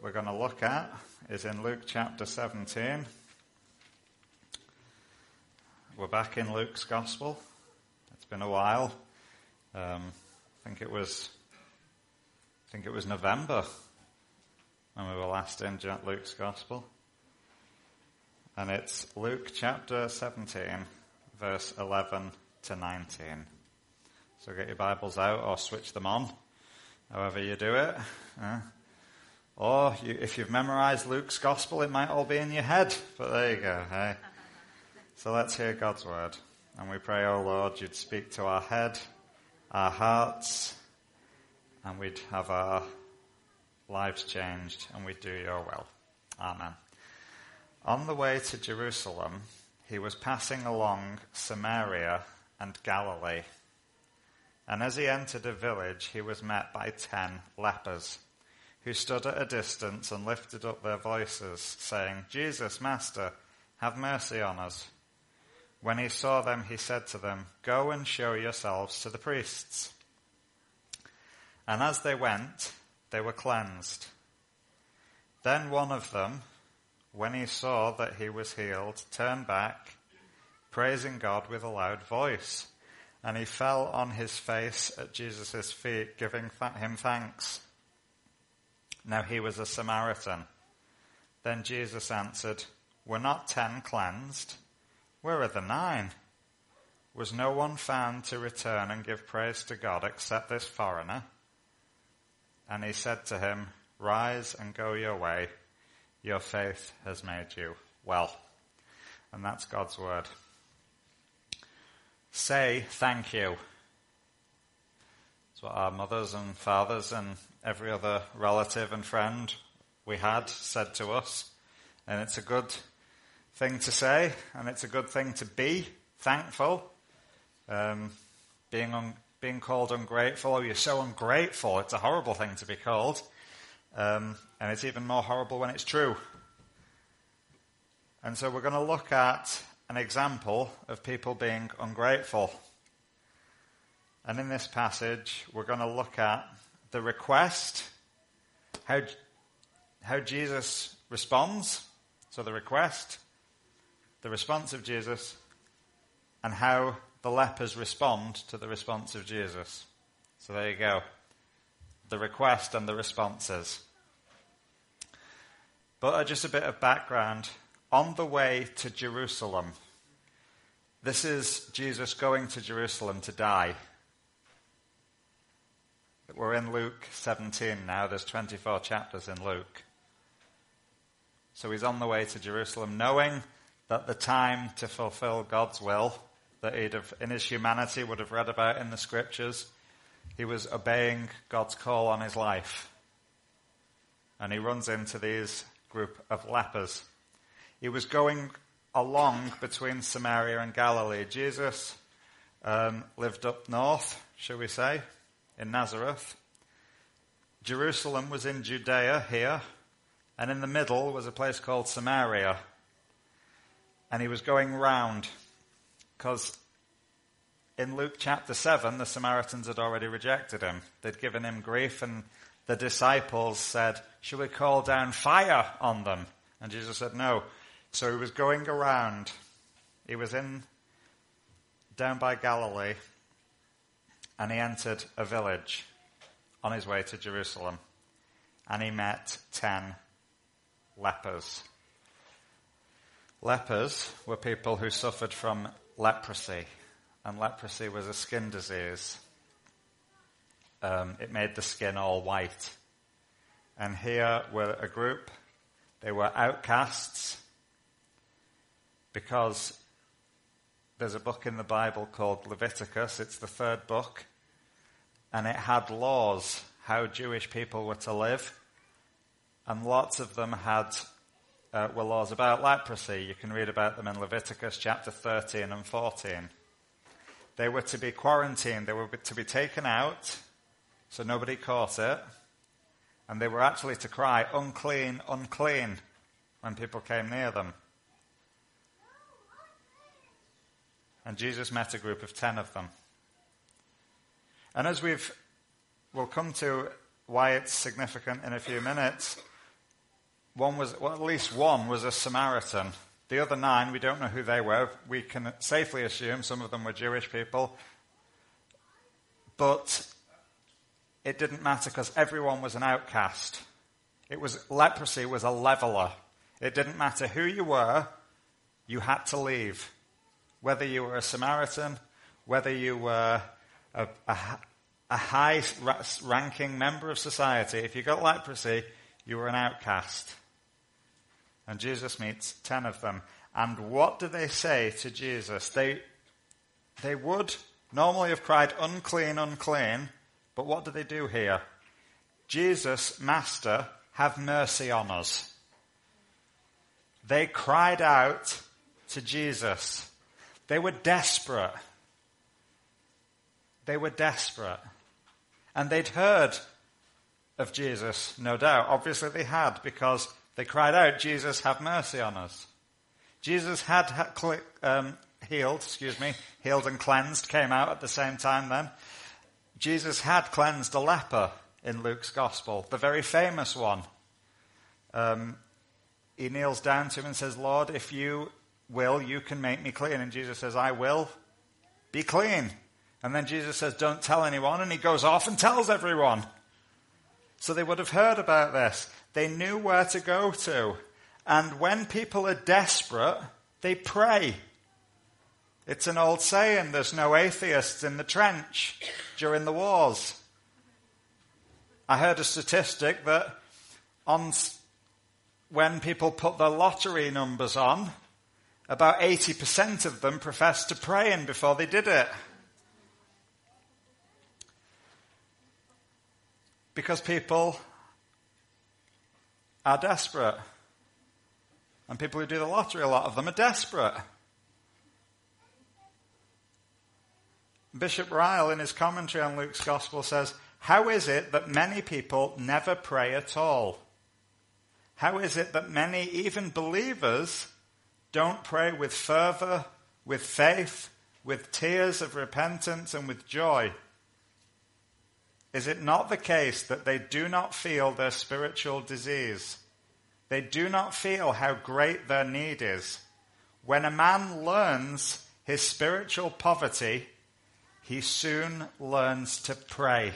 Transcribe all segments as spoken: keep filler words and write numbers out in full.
we're going to look at is in Luke chapter seventeen. We're back in Luke's Gospel. It's been a while. Um, I think it was, I think it was November when we were last in Luke's Gospel. And it's Luke chapter seventeen, verse eleven to nineteen. So get your Bibles out or switch them on, however you do it. Uh, or you, if you've memorized Luke's Gospel, it might all be in your head. But there you go. Hey. So let's hear God's word. And we pray, oh Lord, you'd speak to our head, our hearts, and we'd have our lives changed, and we'd do your will. Amen. On the way to Jerusalem, he was passing along Samaria and Galilee. And as he entered a village, he was met by ten lepers, who stood at a distance and lifted up their voices, saying, Jesus, Master, have mercy on us. When he saw them, he said to them, Go and show yourselves to the priests. And as they went, they were cleansed. Then one of them, when he saw that he was healed, turned back, praising God with a loud voice. And he fell on his face at Jesus' feet, giving him thanks. Now he was a Samaritan. Then Jesus answered, Were not ten cleansed? Where are the nine? Was no one found to return and give praise to God except this foreigner? And he said to him, Rise and go your way. Your faith has made you well. And that's God's word. Say thank you. That's what our mothers and fathers and every other relative and friend we had said to us. And it's a good thing to say, and it's a good thing to be thankful. Um, being un, being called ungrateful, oh, you're so ungrateful, it's a horrible thing to be called. Um, and it's even more horrible when it's true. And so we're going to look at an example of people being ungrateful. And in this passage, we're going to look at the request, how, how Jesus responds. So the request, the response of Jesus, and how the lepers respond to the response of Jesus. So there you go. The request and the responses. But just a bit of background. On the way to Jerusalem, this is Jesus going to Jerusalem to die. We're in Luke seventeen now. There's twenty-four chapters in Luke. So he's on the way to Jerusalem, knowing that the time to fulfill God's will, that he'd have, in his humanity, would have read about in the scriptures, he was obeying God's call on his life. And he runs into these group of lepers. He was going along between Samaria and Galilee. Jesus um, lived up north, shall we say, in Nazareth. Jerusalem was in Judea here, and in the middle was a place called Samaria. And he was going round, because in Luke chapter seven, the Samaritans had already rejected him. They'd given him grief, and the disciples said, Shall we call down fire on them? And Jesus said, no. So he was going around. He was in, down by Galilee, and he entered a village on his way to Jerusalem. And he met ten lepers. Lepers were people who suffered from leprosy. And leprosy was a skin disease. Um, it made the skin all white. And here were a group. They were outcasts because there's a book in the Bible called Leviticus. It's the third book. And it had laws how Jewish people were to live. And lots of them had uh, were laws about leprosy. You can read about them in Leviticus chapter thirteen and fourteen. They were to be quarantined. They were to be taken out so nobody caught it. And they were actually to cry, unclean, unclean, when people came near them. And Jesus met a group of ten of them. And as we've, we'll come to why it's significant in a few minutes, one was, well, at least one was a Samaritan. The other nine, we don't know who they were. We can safely assume some of them were Jewish people. But it didn't matter because everyone was an outcast. It was, leprosy was a leveler. It didn't matter who you were, you had to leave. Whether you were a Samaritan, whether you were a, a, a high-ranking member of society, if you got leprosy, you were an outcast. And Jesus meets ten of them. And what do they say to Jesus? They, they would normally have cried, unclean, unclean. But what do they do here? Jesus, Master, have mercy on us. They cried out to Jesus. They were desperate. They were desperate. And they'd heard of Jesus, no doubt. Obviously they had, because they cried out, Jesus, have mercy on us. Jesus had um, healed, excuse me, healed and cleansed, came out at the same time then. Jesus had cleansed a leper in Luke's gospel, the very famous one. Um, he kneels down to him and says, Lord, if you will, you can make me clean. And Jesus says, I will be clean. And then Jesus says, don't tell anyone. And he goes off and tells everyone. So they would have heard about this. They knew where to go to. And when people are desperate, they pray. It's an old saying, there's no atheists in the trench during the wars. I heard a statistic that on when people put their lottery numbers on, about eighty percent of them professed to praying before they did it. Because people are desperate. And people who do the lottery, a lot of them are desperate. Bishop Ryle, in his commentary on Luke's Gospel, says, how is it that many people never pray at all? How is it that many, even believers, don't pray with fervor, with faith, with tears of repentance, and with joy? Is it not the case that they do not feel their spiritual disease? They do not feel how great their need is. When a man learns his spiritual poverty, he soon learns to pray.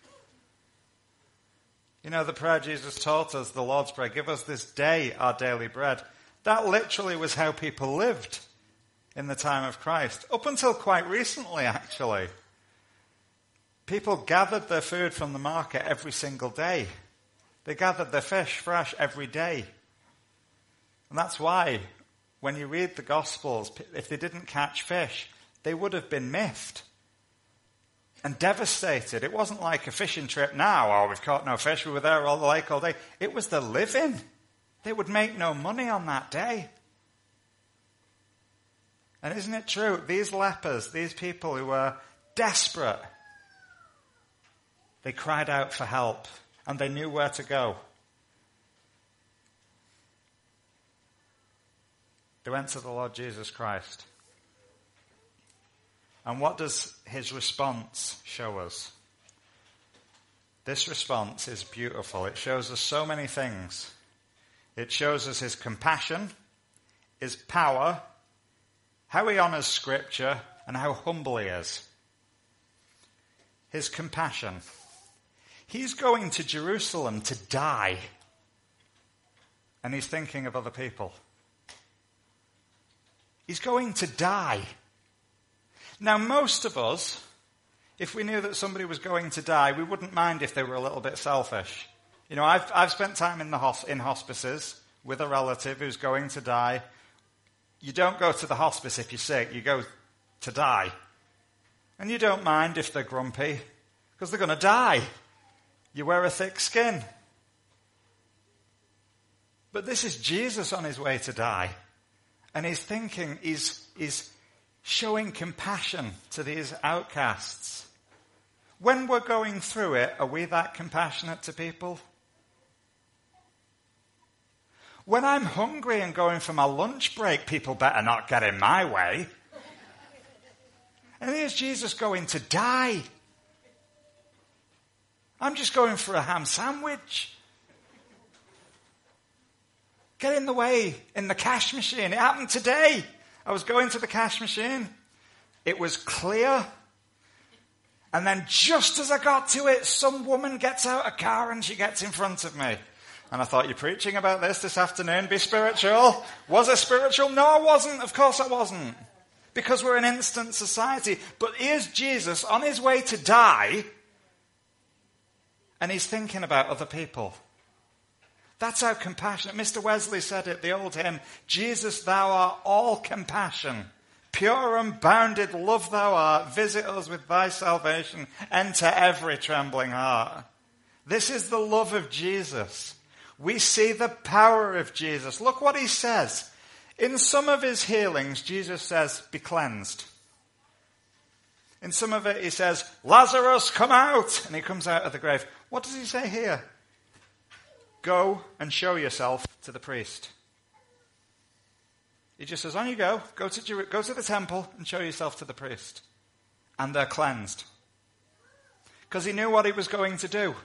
You know, the prayer Jesus taught us, the Lord's Prayer, give us this day our daily bread. That literally was how people lived in the time of Christ. Up until quite recently, actually. People gathered their food from the market every single day. They gathered their fish fresh every day. And that's why, when you read the Gospels, if they didn't catch fish, they would have been miffed and devastated. It wasn't like a fishing trip now. Oh, we've caught no fish. We were there all the lake all day. It was the living. They would make no money on that day. And isn't it true? These lepers, these people who were desperate, they cried out for help and they knew where to go. They went to the Lord Jesus Christ. And what does his response show us? This response is beautiful. It shows us so many things. It shows us his compassion, his power, how he honors Scripture, and how humble he is. His compassion. He's going to Jerusalem to die, and he's thinking of other people. He's going to die. Now, most of us, if we knew that somebody was going to die, we wouldn't mind if they were a little bit selfish. You know, I've I've spent time in the hos- in hospices with a relative who's going to die. You don't go to the hospice if you're sick. You go to die. And you don't mind if they're grumpy, because they're going to die. You wear a thick skin. But this is Jesus on his way to die. And he's thinking, he's, he's showing compassion to these outcasts. When we're going through it, are we that compassionate to people? When I'm hungry and going for my lunch break, people better not get in my way. And here's Jesus going to die. I'm just going for a ham sandwich. Get in the way in the cash machine. It happened today. I was going to the cash machine. It was clear. And then just as I got to it, some woman gets out a car and she gets in front of me. And I thought, you're preaching about this this afternoon. Be spiritual. Was I spiritual? No, I wasn't. Of course I wasn't. Because we're an instant society. But here's Jesus on his way to die. And he's thinking about other people. That's how compassionate. Mister Wesley said it, the old hymn, Jesus, thou art all compassion. Pure unbounded love thou art. Visit us with thy salvation. Enter every trembling heart. This is the love of Jesus. We see the power of Jesus. Look what he says. In some of his healings, Jesus says, be cleansed. In some of it, he says, Lazarus, come out. And he comes out of the grave. What does he say here? Go and show yourself to the priest. He just says, on you go. Go to, Jer- go to the temple and show yourself to the priest. And they're cleansed. Because he knew what he was going to do.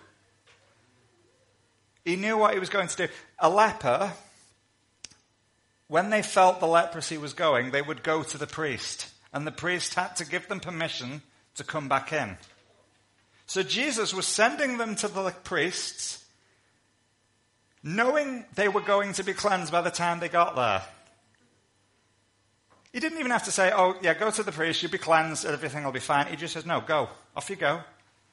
He knew what he was going to do. A leper, when they felt the leprosy was going, they would go to the priest. And the priest had to give them permission to come back in. So Jesus was sending them to the priests, knowing they were going to be cleansed by the time they got there. He didn't even have to say, oh, yeah, go to the priest, you'll be cleansed, everything will be fine. He just says, no, go. Off you go.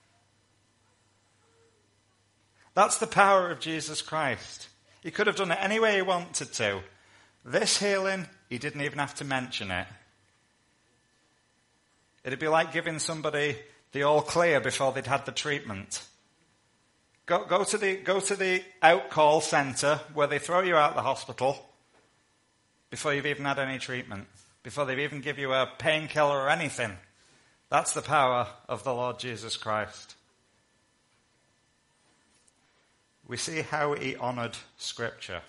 That's the power of Jesus Christ. He could have done it any way he wanted to. This healing, he didn't even have to mention it. It'd be like giving somebody the all clear before they'd had the treatment. Go, go to the go to the out-call centre where they throw you out of the hospital before you've even had any treatment, before they've even give you a painkiller or anything. That's the power of the Lord Jesus Christ. We see how he honoured Scripture.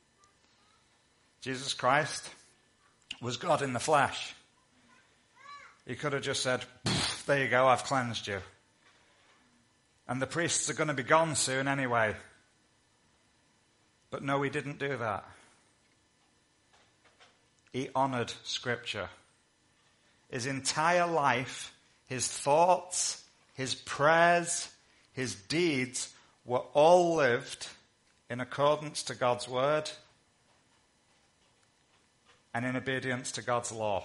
Jesus Christ was God in the flesh. He could have just said, there you go, I've cleansed you. And the priests are going to be gone soon anyway. But no, he didn't do that. He honoured Scripture. His entire life, his thoughts, his prayers, his deeds were all lived in accordance to God's word and in obedience to God's law.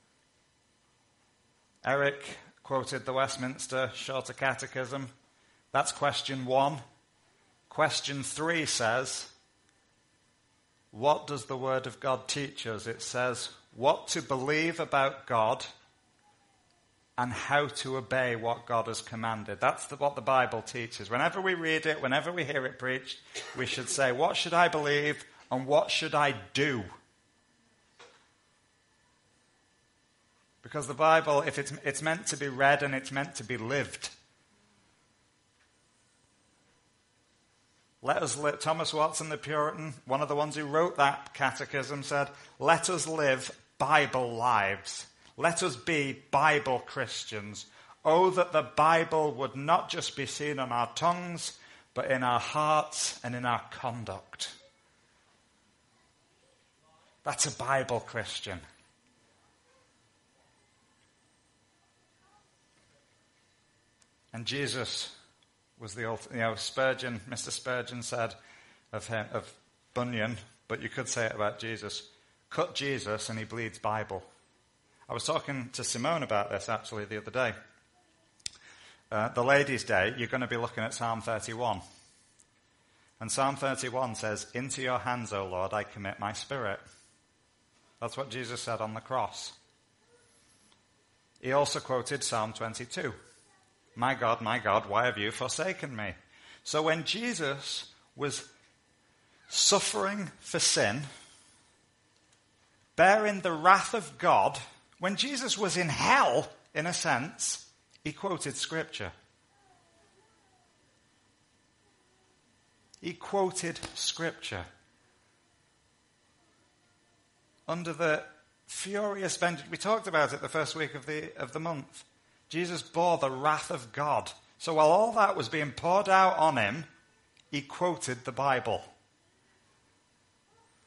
Eric quoted the Westminster Shorter Catechism. That's question one. Question three says, what does the Word of God teach us? It says, what to believe about God and how to obey what God has commanded. That's the, what the Bible teaches. Whenever we read it, whenever we hear it preached, we should say, what should I believe and what should I do? Because the Bible, if it's, it's meant to be read and it's meant to be lived. Let us live. Thomas Watson, the Puritan, one of the ones who wrote that catechism, said, let us live Bible lives. Let us be Bible Christians. Oh, that the Bible would not just be seen on our tongues, but in our hearts and in our conduct. That's a Bible Christian. And Jesus was the old, you know, Spurgeon, Mister Spurgeon said of him, of Bunyan, but you could say it about Jesus, cut Jesus and he bleeds Bible. I was talking to Simone about this actually the other day. Uh, the Ladies' Day, you're going to be looking at Psalm thirty-one. And Psalm thirty-one says, into your hands, O Lord, I commit my spirit. That's what Jesus said on the cross. He also quoted Psalm twenty-two. My God, my God, why have you forsaken me? So when Jesus was suffering for sin, bearing the wrath of God, when Jesus was in hell, in a sense, he quoted Scripture. He quoted Scripture. Under the furious vengeance, we talked about it the first week of the of the month. Jesus bore the wrath of God. So while all that was being poured out on him, he quoted the Bible.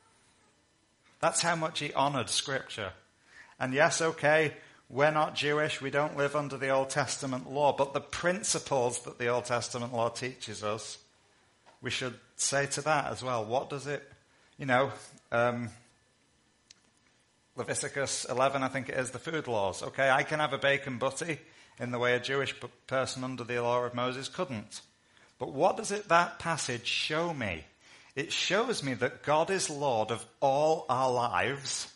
That's how much he honored Scripture. And yes, okay, we're not Jewish, we don't live under the Old Testament law, but the principles that the Old Testament law teaches us, we should say to that as well. What does it, you know, um, Leviticus eleven, I think it is, the food laws. Okay, I can have a bacon butty in the way a Jewish person under the law of Moses couldn't. But what does it, that passage show me? It shows me that God is Lord of all our lives,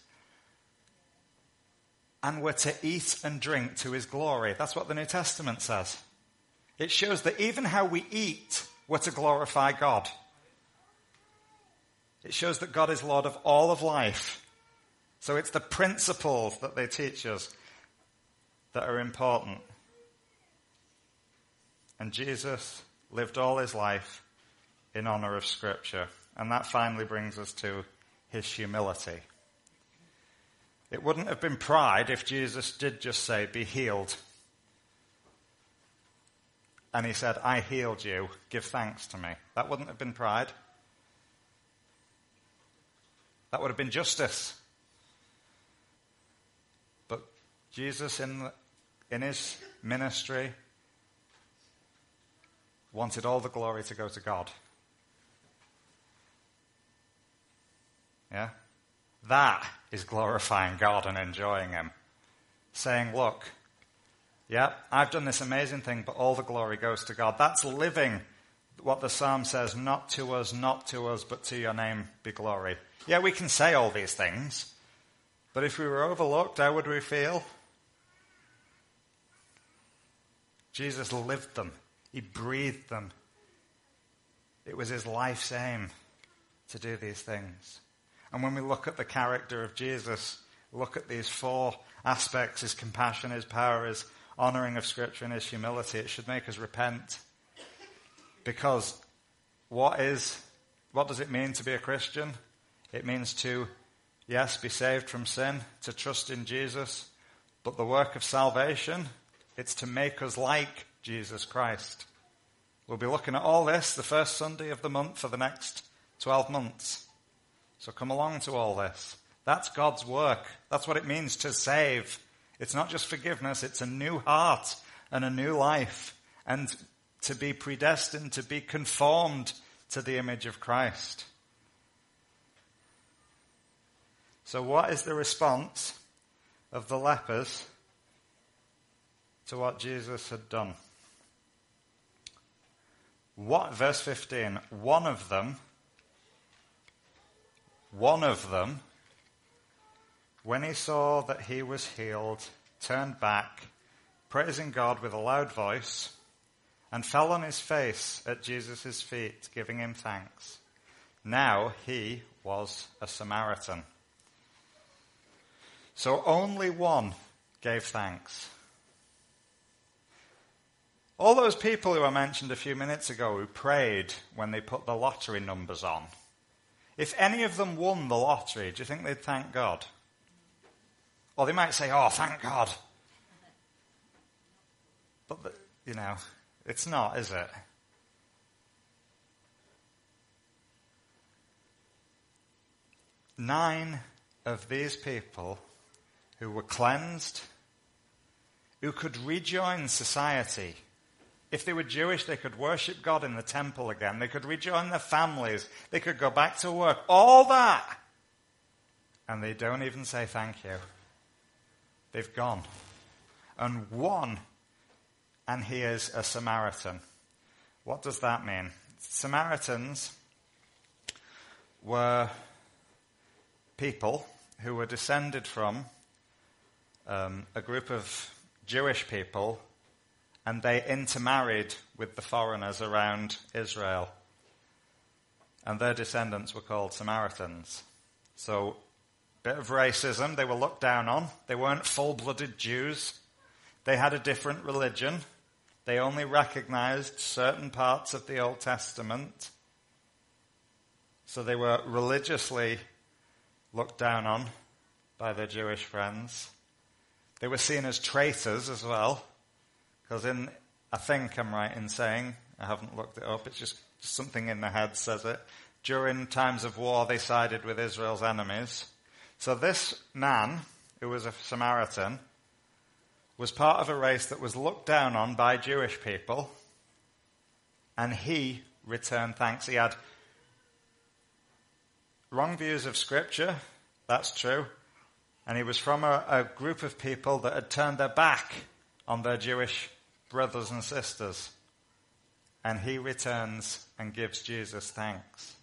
and we're to eat and drink to his glory. That's what the New Testament says. It shows that even how we eat, we're to glorify God. It shows that God is Lord of all of life. So it's the principles that they teach us that are important. And Jesus lived all his life in honor of Scripture. And that finally brings us to his humility. It wouldn't have been pride if Jesus did just say, be healed. And he said, I healed you, give thanks to me. That wouldn't have been pride. That would have been justice. But Jesus in, in his ministry wanted all the glory to go to God. Yeah? That is glorifying God and enjoying him. Saying, look, yeah, I've done this amazing thing, but all the glory goes to God. That's living what the psalm says, not to us, not to us, but to your name be glory. Yeah, we can say all these things, but if we were overlooked, how would we feel? Jesus lived them. He breathed them. It was his life's aim to do these things. And when we look at the character of Jesus, look at these four aspects, his compassion, his power, his honoring of Scripture, and his humility, it should make us repent. Because what is, what does it mean to be a Christian? It means to, yes, be saved from sin, to trust in Jesus. But the work of salvation, it's to make us like Jesus Christ. We'll be looking at all this the first Sunday of the month for the next twelve months. So come along to all this. That's God's work. That's what it means to save. It's not just forgiveness, it's a new heart and a new life. And to be predestined, to be conformed to the image of Christ. So what is the response of the lepers to what Jesus had done? What, verse fifteen, one of them, one of them, when he saw that he was healed, turned back, praising God with a loud voice, and fell on his face at Jesus' feet, giving him thanks. Now he was a Samaritan. So only one gave thanks. All those people who I mentioned a few minutes ago who prayed when they put the lottery numbers on, if any of them won the lottery, do you think they'd thank God? Or they might say, oh, thank God. But, the, you know, it's not, is it? Nine of these people who were cleansed, who could rejoin society. If they were Jewish, they could worship God in the temple again. They could rejoin their families. They could go back to work. All that. And they don't even say thank you. They've gone. And one, and he is a Samaritan. What does that mean? Samaritans were people who were descended from um, a group of Jewish people, and they intermarried with the foreigners around Israel. And their descendants were called Samaritans. So, bit of racism. They were looked down on. They weren't full-blooded Jews. They had a different religion. They only recognized certain parts of the Old Testament. So they were religiously looked down on by their Jewish friends. They were seen as traitors as well. Because in, I think I'm right in saying, I haven't looked it up, it's just, just something in the head says it. During times of war, they sided with Israel's enemies. So this man, who was a Samaritan, was part of a race that was looked down on by Jewish people, and he returned thanks. He had wrong views of Scripture, that's true, and he was from a, a group of people that had turned their back on their Jewish brothers and sisters, and he returns and gives Jesus thanks.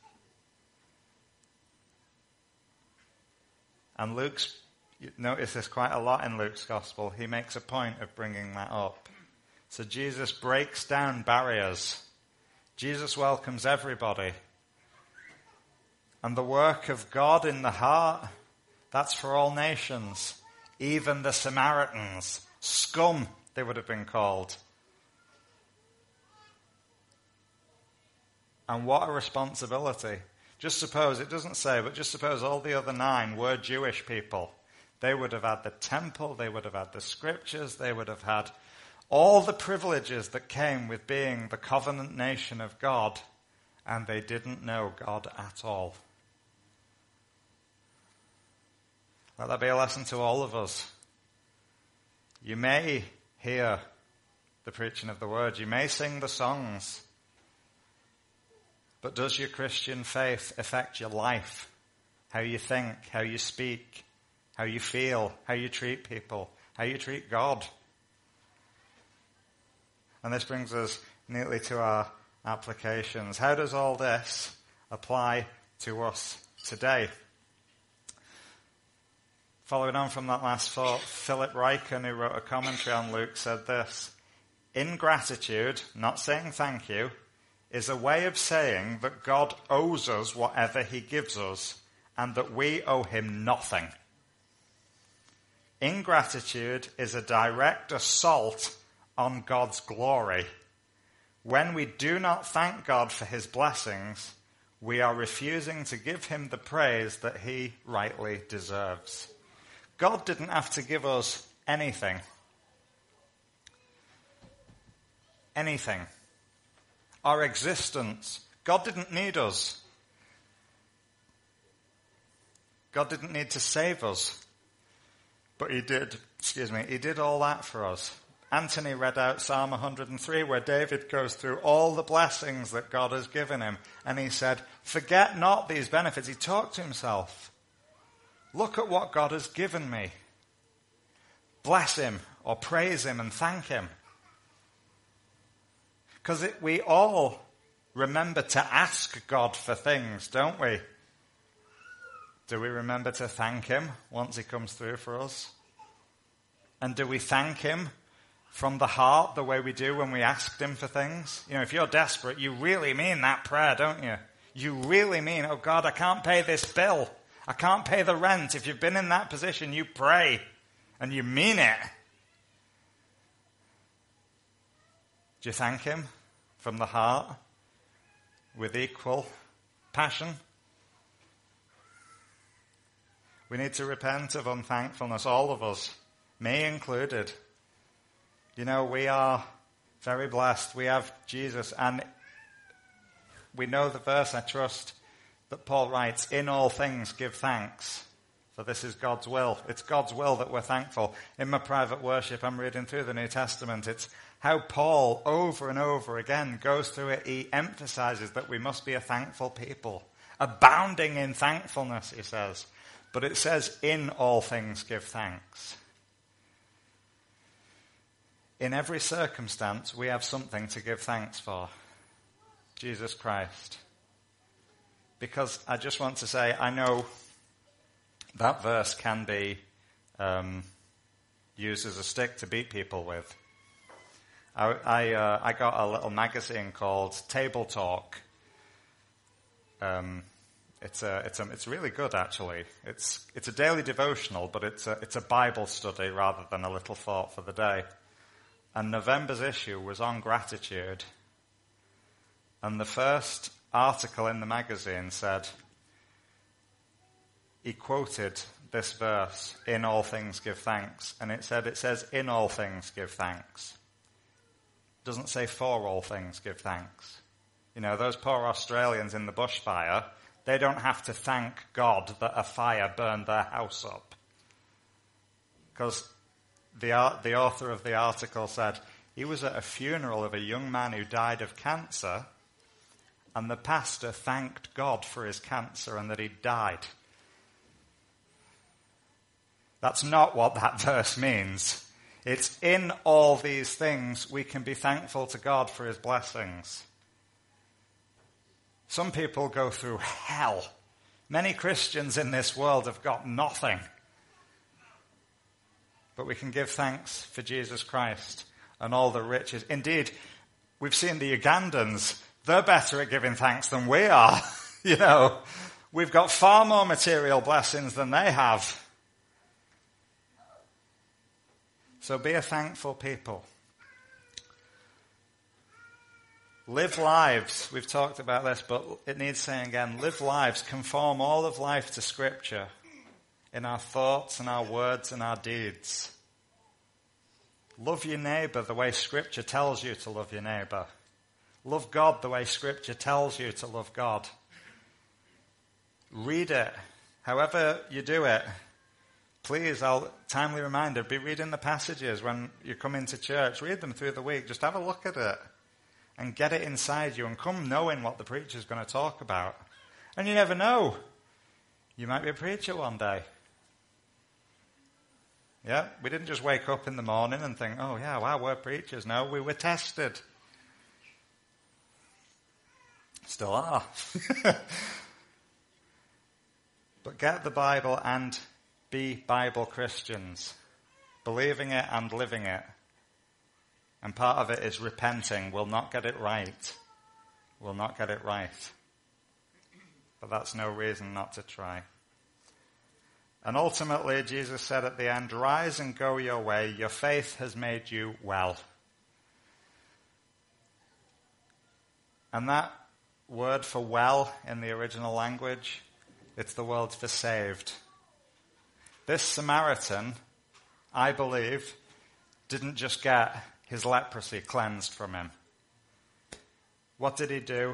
And Luke's, you notice this quite a lot in Luke's gospel, he makes a point of bringing that up. So Jesus breaks down barriers. Jesus welcomes everybody. And the work of God in the heart, that's for all nations. Even the Samaritans. Scum, they would have been called. And what a responsibility. Just suppose, it doesn't say, but just suppose all the other nine were Jewish people. They would have had the temple, they would have had the scriptures, they would have had all the privileges that came with being the covenant nation of God, and they didn't know God at all. Let that be a lesson to all of us. You may hear the preaching of the word, you may sing the songs, but does your Christian faith affect your life? How you think, how you speak, how you feel, how you treat people, how you treat God? And this brings us neatly to our applications. How does all this apply to us today? Following on from that last thought, Philip Ryken, who wrote a commentary on Luke, said this: ingratitude, not saying thank you, is a way of saying that God owes us whatever he gives us and that we owe him nothing. Ingratitude is a direct assault on God's glory. When we do not thank God for his blessings, we are refusing to give him the praise that he rightly deserves. God didn't have to give us anything. Anything. Our existence. God didn't need us. God didn't need to save us. But he did, excuse me, he did all that for us. Anthony read out Psalm one hundred three, where David goes through all the blessings that God has given him. And he said, forget not these benefits. He talked to himself. Look at what God has given me. Bless him or praise him and thank him. Because we all remember to ask God for things, don't we? Do we remember to thank him once he comes through for us? And do we thank him from the heart the way we do when we asked him for things? You know, if you're desperate, you really mean that prayer, don't you? You really mean, oh God, I can't pay this bill. I can't pay the rent. If you've been in that position, you pray and you mean it. Do you thank him from the heart with equal passion? We need to repent of unthankfulness, all of us, me included. You know, we are very blessed. We have Jesus, and we know the verse, I trust, that Paul writes, in all things give thanks, for this is God's will. It's God's will that we're thankful. In my private worship, I'm reading through the New Testament. It's how Paul, over and over again, goes through it. He emphasizes that we must be a thankful people, abounding in thankfulness, he says. But it says, in all things give thanks. In every circumstance, we have something to give thanks for. Jesus Christ. Because I just want to say, I know that verse can be um, used as a stick to beat people with. I, I, uh, I got a little magazine called Table Talk. Um, it's a, it's a, it's really good actually. It's it's a daily devotional, but it's a, it's a Bible study rather than a little thought for the day. And November's issue was on gratitude. And the first article in the magazine said, he quoted this verse, in all things give thanks. And it said, it says, in all things give thanks. It doesn't say for all things give thanks. You know, those poor Australians in the bushfire, They don't have to thank God that a fire burned their house up. Because the, the author of the article said he was at a funeral of a young man who died of cancer, and the pastor thanked God for his cancer and that he died. That's not what that verse means. It's in all these things we can be thankful to God for his blessings. Some people go through hell. Many Christians in this world have got nothing. But we can give thanks for Jesus Christ and all the riches. Indeed, we've seen the Ugandans. They're better at giving thanks than we are. You know, we've got far more material blessings than they have. So be a thankful people. Live lives. We've talked about this, but it needs saying again. Live lives. Conform all of life to Scripture in our thoughts and our words and our deeds. Love your neighbour the way Scripture tells you to love your neighbour. Love God the way Scripture tells you to love God. Read it. However you do it. Please, I'll timely reminder, be reading the passages when you come into church. Read them through the week. Just have a look at it and get it inside you and come knowing what the preacher's going to talk about. And you never know. You might be a preacher one day. Yeah, we didn't just wake up in the morning and think, oh yeah, wow, we're preachers. No, we were tested. Still are. But get the Bible and be Bible Christians, believing it and living it. And part of it is repenting. We'll not get it right. We'll not get it right. But that's no reason not to try. And ultimately, Jesus said at the end, rise and go your way. Your faith has made you well. And that word for well in the original language, it's the word for saved. This Samaritan, I believe, didn't just get his leprosy cleansed from him. What did he do?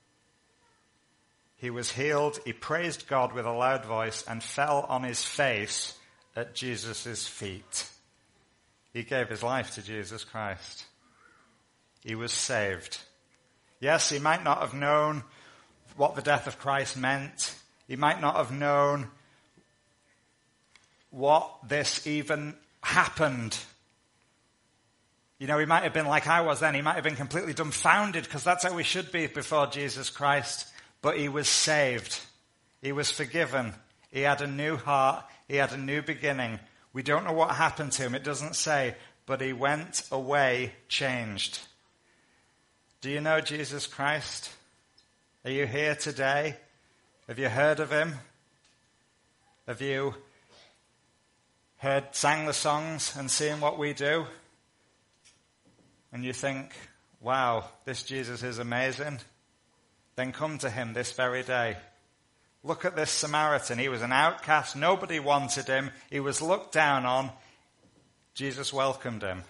He was healed, he praised God with a loud voice and fell on his face at Jesus' feet. He gave his life to Jesus Christ. He was saved. Yes, he might not have known what the death of Christ meant. He might not have known what this even happened. You know, he might have been like I was then. He might have been completely dumbfounded because that's how we should be before Jesus Christ. But he was saved. He was forgiven. He had a new heart. He had a new beginning. We don't know what happened to him. It doesn't say. But he went away changed. Do you know Jesus Christ? Are you here today? Have you heard of him? Have you heard, sang the songs and seen what we do? And you think, wow, this Jesus is amazing. Then come to him this very day. Look at this Samaritan. He was an outcast. Nobody wanted him. He was looked down on. Jesus welcomed him.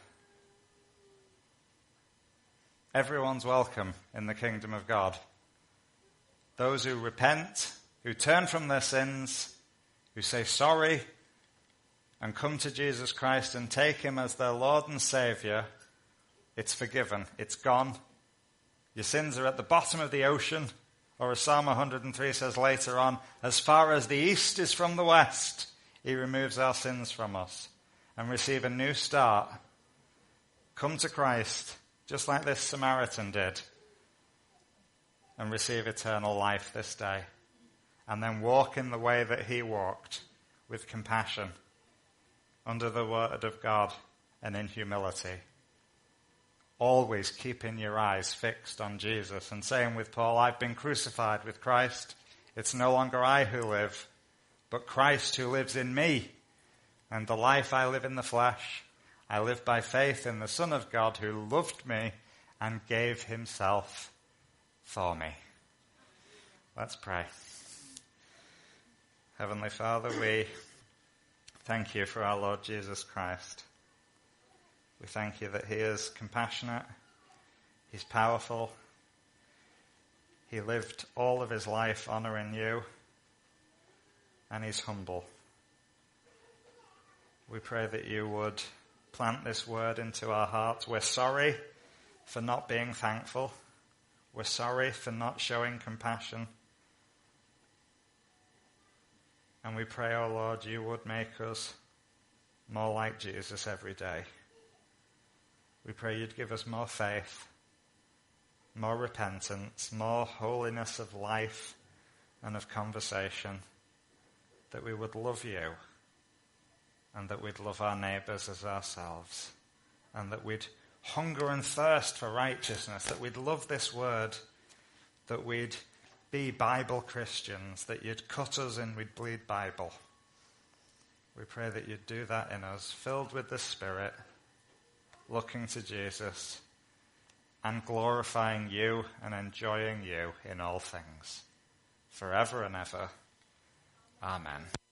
Everyone's welcome in the kingdom of God. Those who repent, who turn from their sins, who say sorry and come to Jesus Christ and take him as their Lord and Savior, it's forgiven. It's gone. Your sins are at the bottom of the ocean, or as Psalm one hundred three says later on, as far as the east is from the west, he removes our sins from us and receive a new start. Come to Christ, just like this Samaritan did, and receive eternal life this day. And then walk in the way that he walked, with compassion, under the word of God and in humility. Always keeping your eyes fixed on Jesus and saying with Paul, I've been crucified with Christ. It's no longer I who live, but Christ who lives in me. And the life I live in the flesh, I live by faith in the Son of God who loved me and gave himself for me. Let's pray. Heavenly Father, we thank you for our Lord Jesus Christ. We thank you that he is compassionate, he's powerful, He lived all of his life honouring you, and he's humble. We pray that you would plant this word into our hearts. We're sorry for not being thankful. We're sorry for not showing compassion. And we pray, oh Lord, you would make us more like Jesus every day. We pray you'd give us more faith, more repentance, more holiness of life and of conversation, that we would love you and that we'd love our neighbours as ourselves, and that we'd hunger and thirst for righteousness, that we'd love this word, that we'd be Bible Christians, that you'd cut us and we'd bleed Bible. We pray that you'd do that in us, filled with the Spirit, looking to Jesus, and glorifying you and enjoying you in all things, forever and ever. Amen.